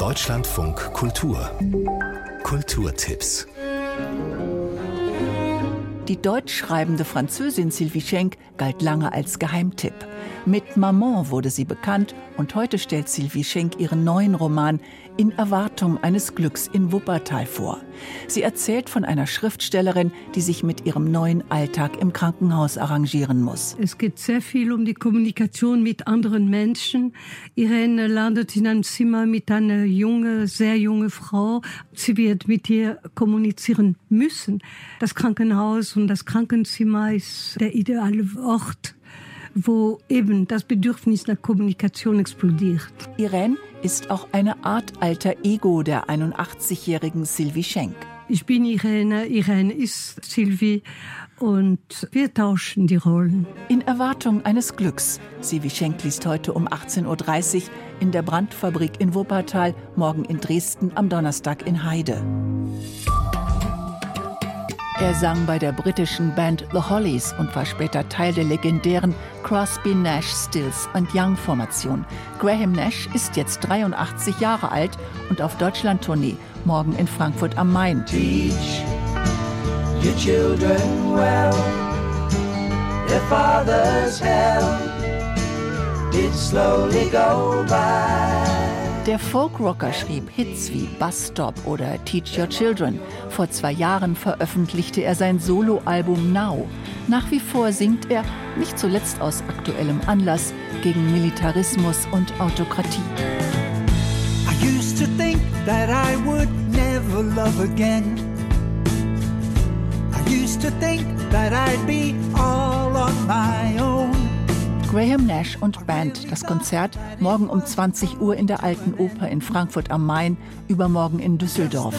Deutschlandfunk Kultur. Kulturtipps. Die deutsch schreibende Französin Sylvie Schenk galt lange als Geheimtipp. Mit Maman wurde sie bekannt und heute stellt Sylvie Schenk ihren neuen Roman In Erwartung eines Glücks in Wuppertal vor. Sie erzählt von einer Schriftstellerin, die sich mit ihrem neuen Alltag im Krankenhaus arrangieren muss. Es geht sehr viel um die Kommunikation mit anderen Menschen. Irene landet in einem Zimmer mit einer sehr junge Frau. Sie wird mit ihr kommunizieren müssen. Das Krankenhaus und das Krankenzimmer ist der ideale Ort, wo eben das Bedürfnis nach Kommunikation explodiert. Irene ist auch eine Art alter Ego der 81-jährigen Sylvie Schenk. Ich bin Irene, Irene ist Sylvie und wir tauschen die Rollen. In Erwartung eines Glücks. Sylvie Schenk liest heute um 18.30 Uhr in der Brandfabrik in Wuppertal, morgen in Dresden, am Donnerstag in Heide. Er sang bei der britischen Band The Hollies und war später Teil der legendären Crosby, Nash, Stills & Young-Formation. Graham Nash ist jetzt 83 Jahre alt und auf Deutschland-Tournee, morgen in Frankfurt am Main. Teach your children well, their father's hell did slowly go by. Der Folkrocker schrieb Hits wie Bus Stop oder Teach Your Children. Vor 2 Jahren veröffentlichte er sein Soloalbum Now. Nach wie vor singt er, nicht zuletzt aus aktuellem Anlass, gegen Militarismus und Autokratie. I used to think that I would never love again. I used to think that I'd be all on my own. Graham Nash und Band, das Konzert morgen um 20 Uhr in der Alten Oper in Frankfurt am Main, übermorgen in Düsseldorf.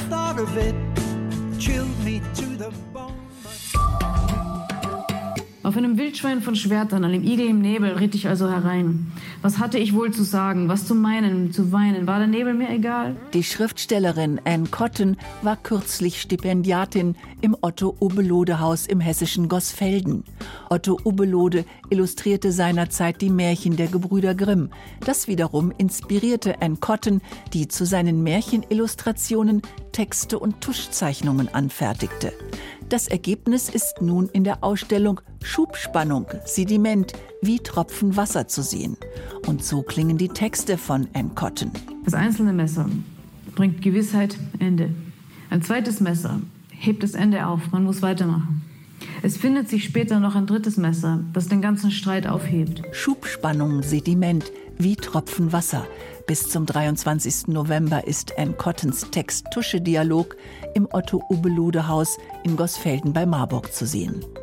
Auf einem Wildschwein von Schwertern, einem Igel im Nebel, ritt ich also herein. Was hatte ich wohl zu sagen, was zu meinen, zu weinen? War der Nebel mir egal? Die Schriftstellerin Anne Cotton war kürzlich Stipendiatin im Otto-Ubbelohde-Haus im hessischen Gosfelden. Otto Ubbelohde illustrierte seinerzeit die Märchen der Gebrüder Grimm. Das wiederum inspirierte Anne Cotton, die zu seinen Märchenillustrationen Texte und Tuschzeichnungen anfertigte. Das Ergebnis ist nun in der Ausstellung Schubspannung, Sediment, wie Tropfen Wasser zu sehen. Und so klingen die Texte von Anne Cotton. Das einzelne Messer bringt Gewissheit, Ende. Ein zweites Messer hebt das Ende auf, man muss weitermachen. Es findet sich später noch ein drittes Messer, das den ganzen Streit aufhebt. Schubspannung, Sediment, wie Tropfen Wasser. Bis zum 23. November ist Anne Cottons Text-Tusche-Dialog im Otto-Ubbelohde-Haus in Gosfelden bei Marburg zu sehen.